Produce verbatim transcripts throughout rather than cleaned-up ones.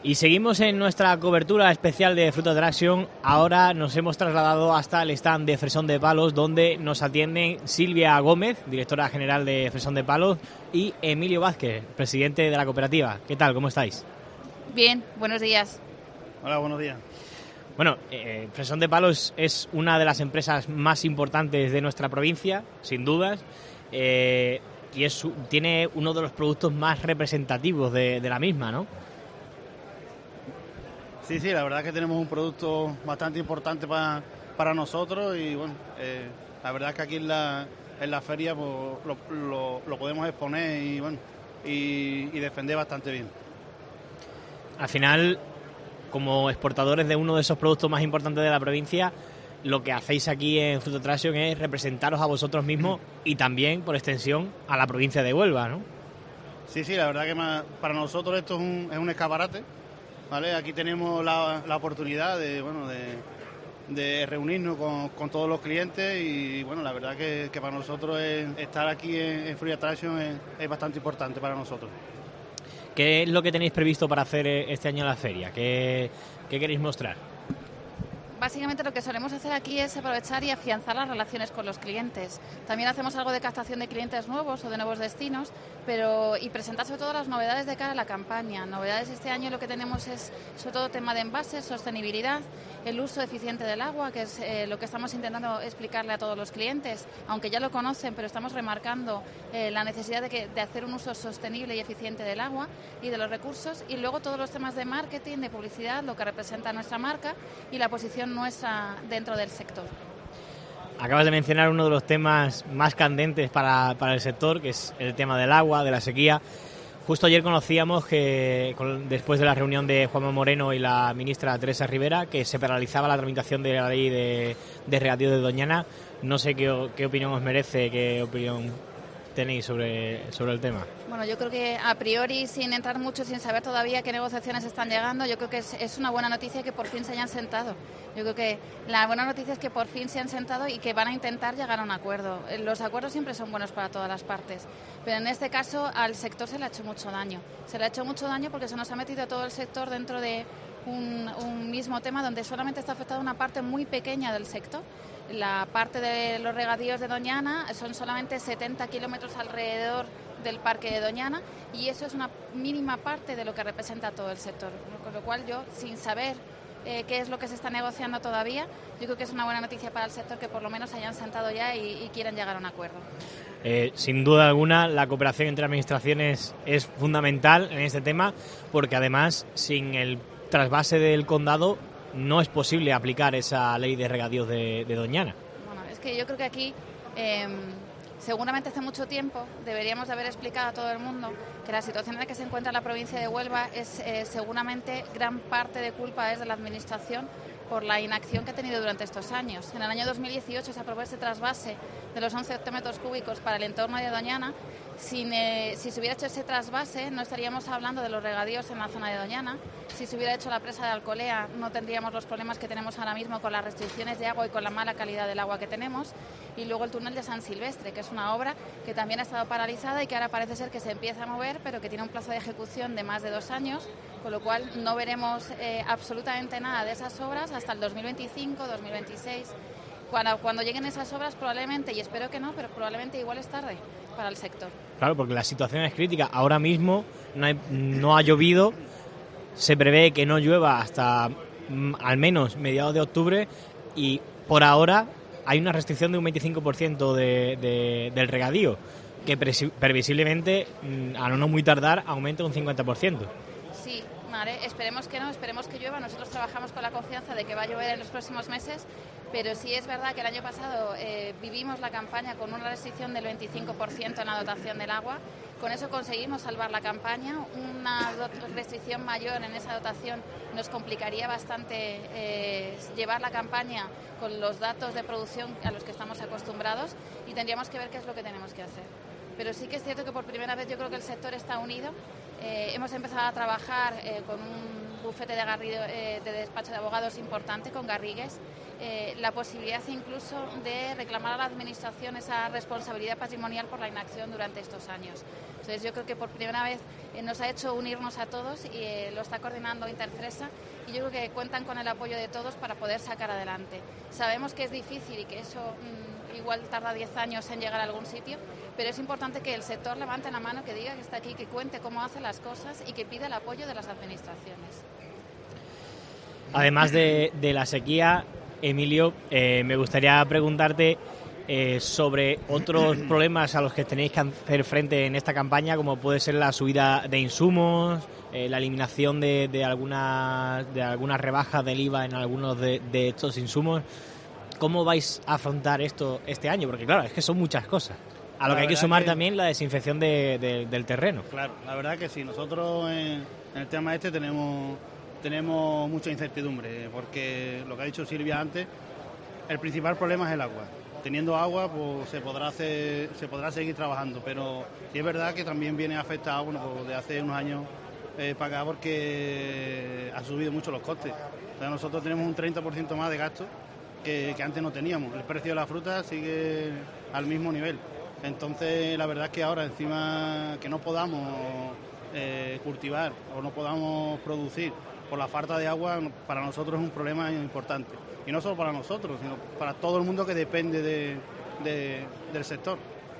Y seguimos en nuestra cobertura especial de Fruit Attraction. Ahora nos hemos trasladado hasta el stand de Fresón de Palos, donde nos atienden Silvia Gómez, directora general de Fresón de Palos, y Emilio Vázquez, presidente de la cooperativa. ¿Qué tal? ¿Cómo estáis? Bien, buenos días. Hola, buenos días. Bueno, eh, Fresón de Palos es una de las empresas más importantes de nuestra provincia, sin dudas, eh, y es, tiene uno de los productos más representativos de, de la misma, ¿no? Sí, sí, la verdad es que tenemos un producto bastante importante para, para nosotros y bueno, eh, la verdad es que aquí en la, en la feria pues, lo, lo, lo podemos exponer y bueno y, y defender bastante bien. Al final, como exportadores de uno de esos productos más importantes de la provincia, lo que hacéis aquí en Fruit Attraction es representaros a vosotros mismos y también, por extensión, a la provincia de Huelva, ¿no? Sí, sí, la verdad que más, para nosotros esto es un, es un escaparate. ¿Vale? Aquí tenemos la, la oportunidad de, bueno, de, de reunirnos con, con todos los clientes y bueno, la verdad que, que para nosotros es, estar aquí en, en Fruit Attraction es, es bastante importante para nosotros. ¿Qué es lo que tenéis previsto para hacer este año en la feria? ¿Qué, qué queréis mostrar? Básicamente lo que solemos hacer aquí es aprovechar y afianzar las relaciones con los clientes. También hacemos algo de captación de clientes nuevos o de nuevos destinos, pero y presentar sobre todo las novedades de cara a la campaña. Novedades este año lo que tenemos es sobre todo tema de envases, sostenibilidad, el uso eficiente del agua, que es eh, lo que estamos intentando explicarle a todos los clientes, aunque ya lo conocen, pero estamos remarcando eh, la necesidad de, que, de hacer un uso sostenible y eficiente del agua y de los recursos, y luego todos los temas de marketing, de publicidad, lo que representa nuestra marca y la posición nuestra dentro del sector. Acabas de mencionar uno de los temas más candentes para, para el sector, que es el tema del agua, de la sequía. Justo ayer conocíamos que, con, después de la reunión de Juanma Moreno y la ministra Teresa Rivera, que se paralizaba la tramitación de la ley de, de regadío de Doñana. No sé qué, qué opinión os merece, qué opinión tenéis sobre, sobre el tema. Bueno, yo creo que a priori, sin entrar mucho, sin saber todavía qué negociaciones están llegando, yo creo que es, es una buena noticia que por fin se hayan sentado. Yo creo que la buena noticia es que por fin se han sentado y que van a intentar llegar a un acuerdo. Los acuerdos siempre son buenos para todas las partes, pero en este caso al sector se le ha hecho mucho daño. Se le ha hecho mucho daño porque se nos ha metido todo el sector dentro de un, un mismo tema donde solamente está afectada una parte muy pequeña del sector. La parte de los regadíos de Doñana son solamente setenta kilómetros alrededor del parque de Doñana y eso es una mínima parte de lo que representa todo el sector. Con lo cual yo, sin saber eh, qué es lo que se está negociando todavía, yo creo que es una buena noticia para el sector que por lo menos hayan sentado ya y, y quieren llegar a un acuerdo. Eh, sin duda alguna, la cooperación entre administraciones es fundamental en este tema porque además, sin el trasvase del condado, no es posible aplicar esa ley de regadíos de, de Doñana. Bueno, es que yo creo que aquí, eh, seguramente hace mucho tiempo, deberíamos de haber explicado a todo el mundo que la situación en la que se encuentra la provincia de Huelva es eh, seguramente gran parte de culpa es de la administración por la inacción que ha tenido durante estos años. En el año dos mil dieciocho se aprobó ese trasvase de los once hectómetros cúbicos para el entorno de Doñana. Sin, eh, si se hubiera hecho ese trasvase no estaríamos hablando de los regadíos en la zona de Doñana. Si se hubiera hecho la presa de Alcolea no tendríamos los problemas que tenemos ahora mismo con las restricciones de agua y con la mala calidad del agua que tenemos. Y luego el túnel de San Silvestre, que es una obra que también ha estado paralizada y que ahora parece ser que se empieza a mover, pero que tiene un plazo de ejecución de más de dos años, con lo cual no veremos eh, absolutamente nada de esas obras hasta el dos mil veinticinco, dos mil veintiséis. Cuando, cuando lleguen esas obras probablemente, y espero que no, pero probablemente igual es tarde para el sector. Claro, porque la situación es crítica. Ahora mismo no, hay, no ha llovido, se prevé que no llueva hasta mm, al menos mediados de octubre y por ahora hay una restricción de un veinticinco por ciento de, de, del regadío, que pre- previsiblemente, mm, a no muy tardar, aumenta un cincuenta por ciento. Sí, vale, esperemos que no, esperemos que llueva. Nosotros trabajamos con la confianza de que va a llover en los próximos meses, pero sí es verdad que el año pasado eh, vivimos la campaña con una restricción del veinticinco por ciento en la dotación del agua. Con eso conseguimos salvar la campaña. Una restricción mayor en esa dotación nos complicaría bastante eh, llevar la campaña con los datos de producción a los que estamos acostumbrados y tendríamos que ver qué es lo que tenemos que hacer. Pero sí que es cierto que por primera vez yo creo que el sector está unido. Eh, hemos empezado a trabajar eh, con un bufete de, Garrido, eh, de despacho de abogados importante con Garrigues, eh, la posibilidad incluso de reclamar a la Administración esa responsabilidad patrimonial por la inacción durante estos años. Entonces yo creo que por primera vez eh, nos ha hecho unirnos a todos y eh, lo está coordinando Interfresa y yo creo que cuentan con el apoyo de todos para poder sacar adelante. Sabemos que es difícil y que eso mmm, igual tarda diez años en llegar a algún sitio, pero es importante que el sector levante la mano, que diga que está aquí, que cuente cómo hace las cosas y que pida el apoyo de las administraciones. Además de, de la sequía, Emilio, eh, me gustaría preguntarte eh, sobre otros problemas a los que tenéis que hacer frente en esta campaña, como puede ser la subida de insumos, eh, la eliminación de, de, algunas, de algunas rebajas del I V A en algunos de, de estos insumos. ¿Cómo vais a afrontar esto este año? Porque claro, es que son muchas cosas. A lo la que hay que sumar que... también la desinfección de, de, del terreno. Claro, la verdad que sí. Nosotros en, en el tema este tenemos, tenemos mucha incertidumbre, porque lo que ha dicho Silvia antes, el principal problema es el agua. Teniendo agua, pues se podrá hacer, se podrá seguir trabajando, pero sí es verdad que también viene afectado, bueno, pues de hace unos años eh, para acá, porque ha subido mucho los costes. O sea, nosotros tenemos un treinta por ciento más de gastos que, que antes no teníamos. El precio de la fruta sigue al mismo nivel. Entonces, la verdad es que ahora, encima que no podamos eh, cultivar o no podamos producir por la falta de agua, para nosotros es un problema importante. Y no solo para nosotros, sino para todo el mundo que depende de, de, del sector.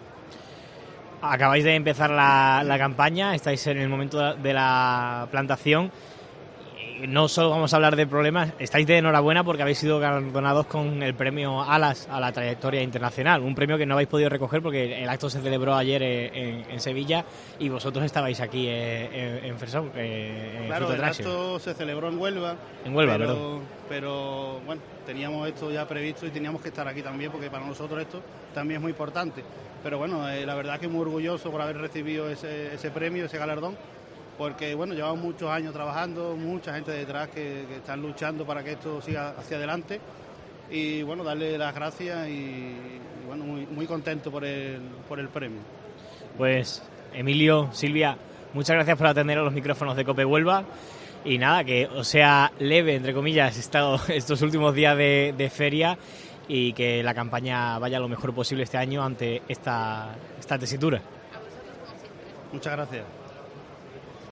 Acabáis de empezar la, la campaña, estáis en el momento de la plantación. No solo vamos a hablar de problemas, estáis de enhorabuena porque habéis sido galardonados con el premio Alas a la trayectoria internacional, un premio que no habéis podido recoger porque el acto se celebró ayer en, en Sevilla y vosotros estabais aquí en, en Fersón, en Claro, el acto se celebró en Huelva, en Huelva pero, perdón. pero bueno, teníamos esto ya previsto y teníamos que estar aquí también porque para nosotros esto también es muy importante. Pero bueno, eh, la verdad que muy orgulloso por haber recibido ese, ese premio, ese galardón, porque bueno, llevamos muchos años trabajando, mucha gente detrás que, que están luchando para que esto siga hacia adelante y bueno, darle las gracias y, y bueno, muy, muy contento por el, por el premio. Pues Emilio, Silvia, muchas gracias por atender a los micrófonos de COPE Huelva y nada, que os sea leve, entre comillas, estado estos últimos días de, de feria y que la campaña vaya lo mejor posible este año ante esta, esta tesitura. Muchas gracias.